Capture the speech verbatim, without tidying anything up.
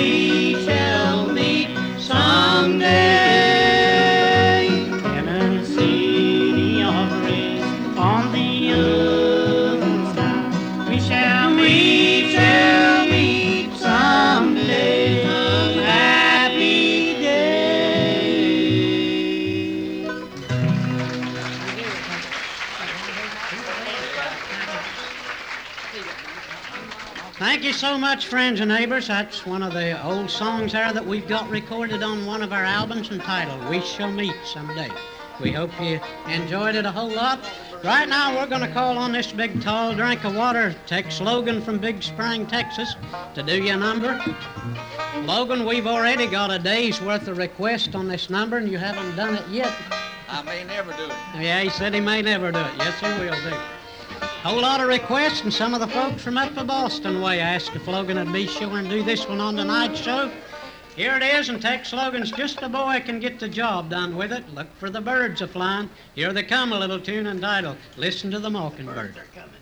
we shall meet someday. In a city of rest on the other side, we shall meet, we shall meet someday. Some happy day. Thank you so much, friends and neighbors. That's one of the old songs there that we've got recorded on one of our albums entitled We Shall Meet Someday. We hope you enjoyed it a whole lot. Right now, we're going to call on this big, tall drink of water, Tex Logan from Big Spring, Texas, to do you a number. Logan, we've already got a day's worth of requests on this number, and you haven't done it yet. I may never do it. Yeah, he said he may never do it. Yes, he will do. Whole lot of requests, and some of the folks from up the Boston way asked if Logan would be sure and do this one on tonight's show. Here it is, and Tex Logan's Just a Boy Can Get the Job Done with It. Look for the birds a-flying. Here they come, a little tune entitled Listen to the Mockingbird. They're coming.